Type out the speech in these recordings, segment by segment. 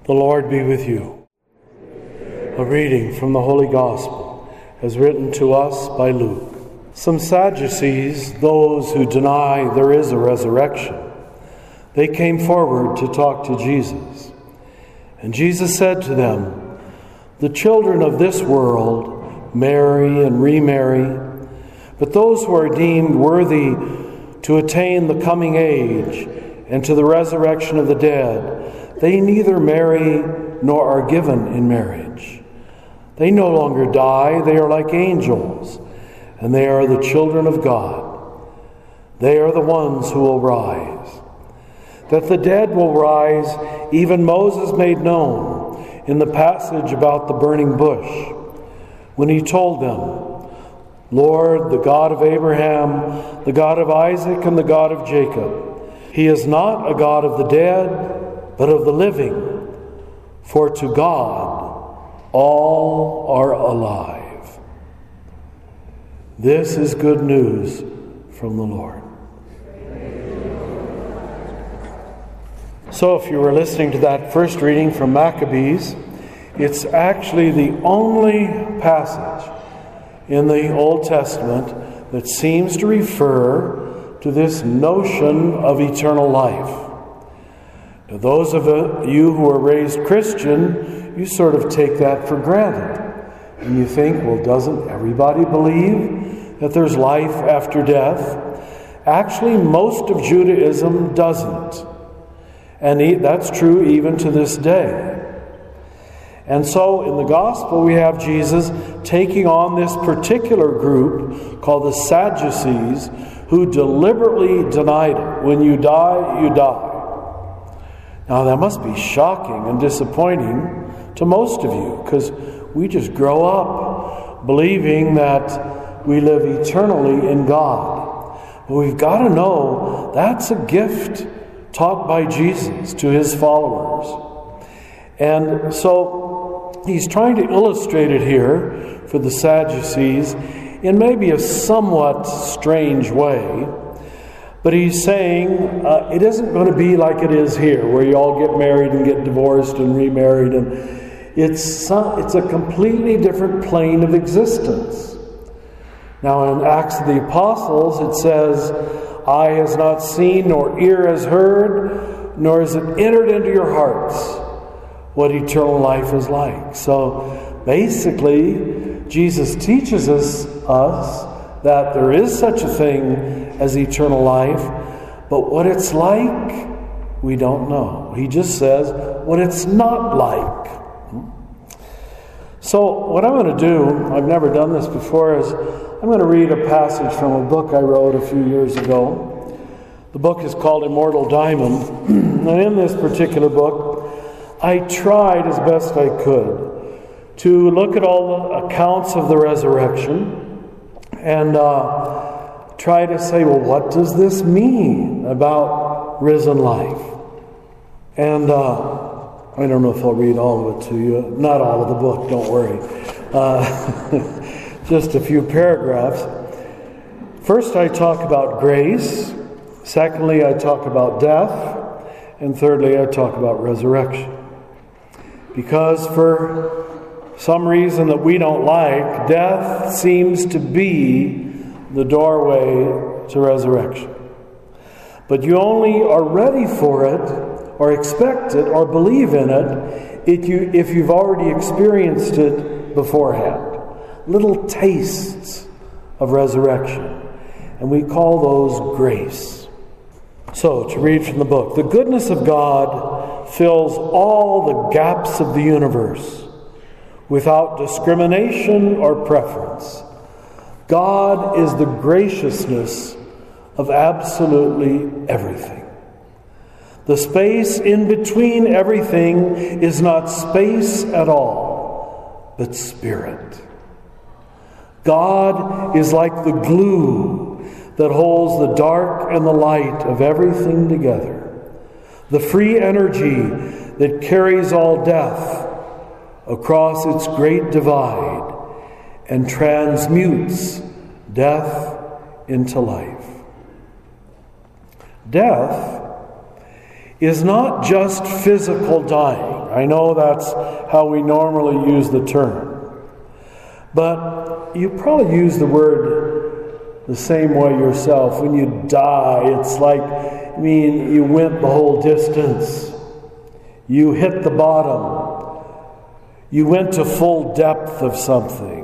The Lord be with you. A reading from the Holy Gospel as written to us by Luke. Some Sadducees, those who deny there is a resurrection, they came forward to talk to Jesus. And Jesus said to them, "The children of this world marry and remarry, but those who are deemed worthy to attain the coming age and to the resurrection of the dead, they neither marry nor are given in marriage. They no longer die, they are like angels, and they are the children of God. They are the ones who will rise. That the dead will rise, even Moses made known in the passage about the burning bush, when he told them, 'Lord, the God of Abraham, the God of Isaac, and the God of Jacob, He is not a God of the dead, but of the living, for to God all are alive.'" This is good news from the Lord. So if you were listening to that first reading from Maccabees, it's actually the only passage in the Old Testament that seems to refer to this notion of eternal life. Now, those of you who are raised Christian, you sort of take that for granted. And you think, well, doesn't everybody believe that there's life after death? Actually, most of Judaism doesn't. And that's true even to this day. And so in the gospel we have Jesus taking on this particular group called the Sadducees, who deliberately denied it. When you die, you die. Now that must be shocking and disappointing to most of you, because we just grow up believing that we live eternally in God. But we've got to know that's a gift taught by Jesus to his followers. And so he's trying to illustrate it here for the Sadducees in maybe a somewhat strange way. But he's saying it isn't going to be like it is here, where you all get married and get divorced and remarried. And it's a completely different plane of existence. Now in Acts of the Apostles it says, "Eye has not seen, nor ear has heard, nor has it entered into your hearts what eternal life is like." So basically, Jesus teaches us that there is such a thing as eternal life, but what it's like, we don't know. He just says what it's not like. So what I'm going to do, I've never done this before, is I'm going to read a passage from a book I wrote a few years ago. The book is called Immortal Diamond. And in this particular book, I tried as best I could to look at all the accounts of the resurrection and try to say, well, what does this mean about risen life? And I don't know if I'll read all of it to you. Not all of the book, don't worry. Just a few paragraphs. First, I talk about grace. Secondly, I talk about death. And thirdly, I talk about resurrection. Because for some reason that we don't like, death seems to be the doorway to resurrection. But you only are ready for it, or expect it, or believe in it, if you've already experienced it beforehand. Little tastes of resurrection. And we call those grace. So, to read from the book. The goodness of God fills all the gaps of the universe without discrimination or preference. God is the graciousness of absolutely everything. The space in between everything is not space at all, but spirit. God is like the glue that holds the dark and the light of everything together. The free energy that carries all death across its great divide and transmutes death into life. Death is not just physical dying. I know that's how we normally use the term. But you probably use the word the same way yourself. When you die, it's like, you went the whole distance. You hit the bottom. You went to full depth of something.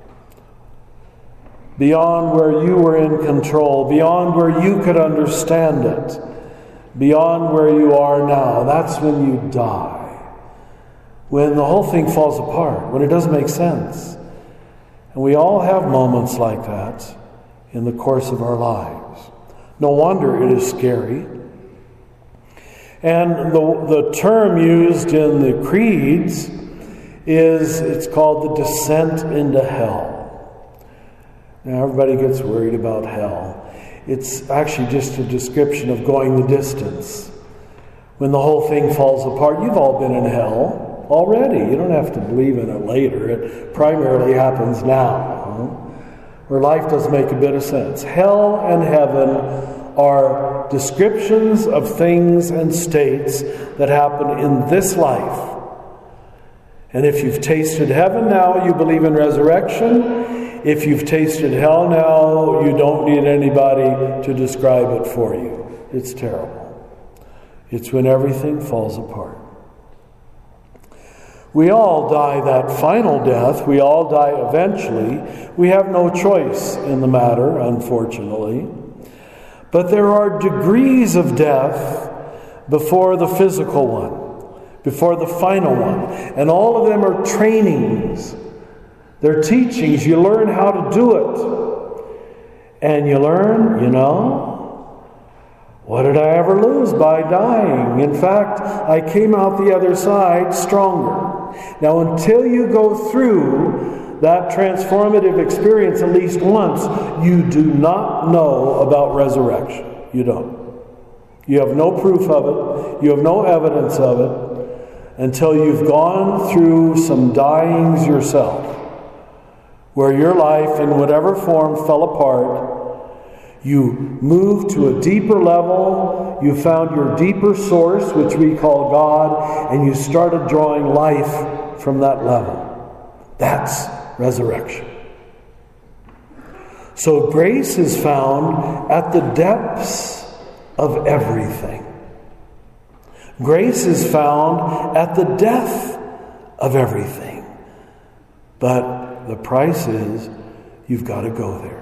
Beyond where you were in control, beyond where you could understand it, beyond where you are now. That's when you die. When the whole thing falls apart, when it doesn't make sense. And we all have moments like that in the course of our lives. No wonder it is scary. And the term used in the creeds it's called the descent into hell. Now everybody gets worried about hell. It's actually just a description of going the distance. When the whole thing falls apart, you've all been in hell already. You don't have to believe in it later. It primarily happens now, where life doesn't make a bit of sense. Hell and heaven are descriptions of things and states that happen in this life. And if you've tasted heaven now, you believe in resurrection. If you've tasted hell now, you don't need anybody to describe it for you. It's terrible. It's when everything falls apart. We all die that final death. We all die eventually. We have no choice in the matter, unfortunately. But there are degrees of death before the physical one, before the final one. And all of them are trainings. They're teachings. You learn how to do it. And you learn, what did I ever lose by dying? In fact, I came out the other side stronger. Now, until you go through that transformative experience at least once, you do not know about resurrection. You don't. You have no proof of it. You have no evidence of it until you've gone through some dyings yourself, where your life in whatever form fell apart. You moved to a deeper level. You found your deeper source, which we call God, and you started drawing life from that level. That's resurrection. So grace is found at the depths of everything. Grace is found at the death of everything. But the price is you've got to go there.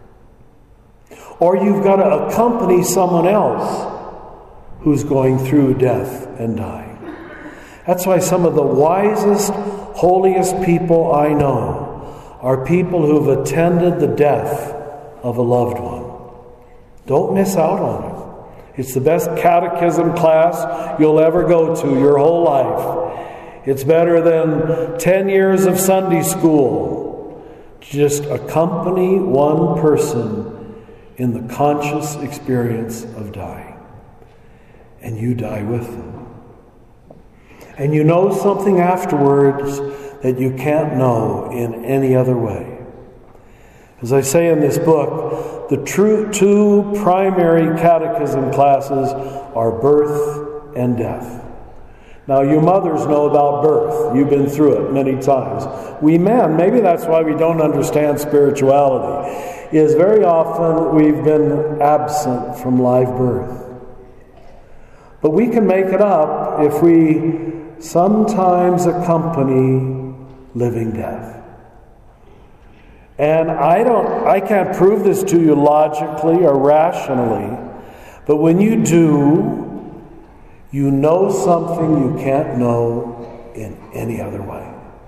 Or you've got to accompany someone else who's going through death and dying. That's why some of the wisest, holiest people I know are people who've attended the death of a loved one. Don't miss out on it. It's the best catechism class you'll ever go to your whole life. It's better than 10 years of Sunday school. Just accompany one person in the conscious experience of dying. And you die with them. And you know something afterwards that you can't know in any other way. As I say in this book, the two primary catechism classes are birth and death. Now, you mothers know about birth. You've been through it many times. We men, maybe that's why we don't understand spirituality, is very often we've been absent from live birth. But we can make it up if we sometimes accompany living death. And I can't prove this to you logically or rationally, but when you do, you know something you can't know in any other way.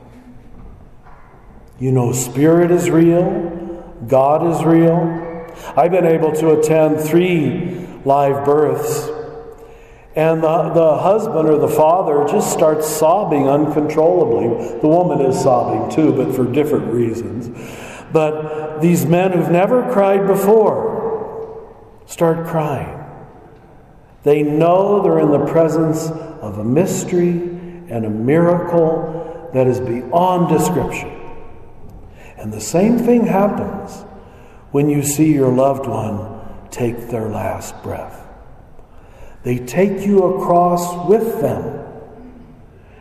You know Spirit is real, God is real. I've been able to attend 3 live births, and the husband or the father just starts sobbing uncontrollably. The woman is sobbing too, but for different reasons. But these men who've never cried before start crying. They know they're in the presence of a mystery and a miracle that is beyond description. And the same thing happens when you see your loved one take their last breath. They take you across with them.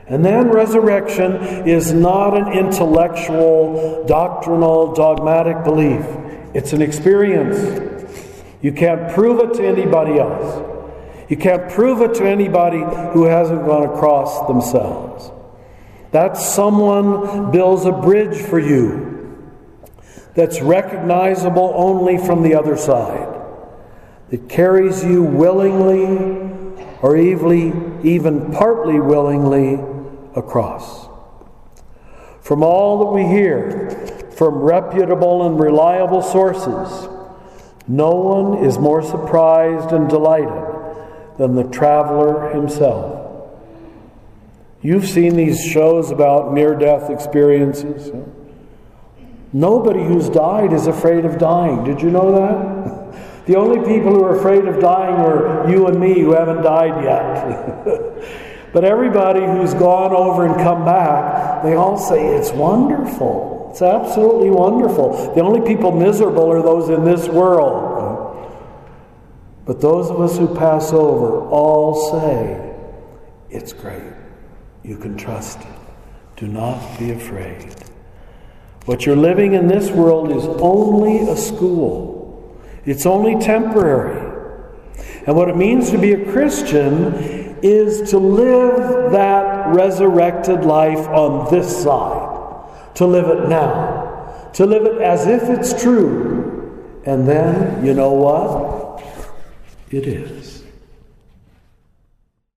And then resurrection is not an intellectual, doctrinal, dogmatic belief. It's an experience. You can't prove it to anybody else. You can't prove it to anybody who hasn't gone across themselves. That someone builds a bridge for you that's recognizable only from the other side. That carries you willingly or even partly willingly across. From all that we hear from reputable and reliable sources, no one is more surprised and delighted than the traveler himself. You've seen these shows about near-death experiences. Nobody who's died is afraid of dying. Did you know that? The only people who are afraid of dying are you and me who haven't died yet. But everybody who's gone over and come back, they all say it's wonderful. It's absolutely wonderful. The only people miserable are those in this world. But those of us who pass over all say, it's great. You can trust it. Do not be afraid. What you're living in this world is only a school. It's only temporary. And what it means to be a Christian is to live that resurrected life on this side. To live it now. To live it as if it's true. And then, you know what? It is.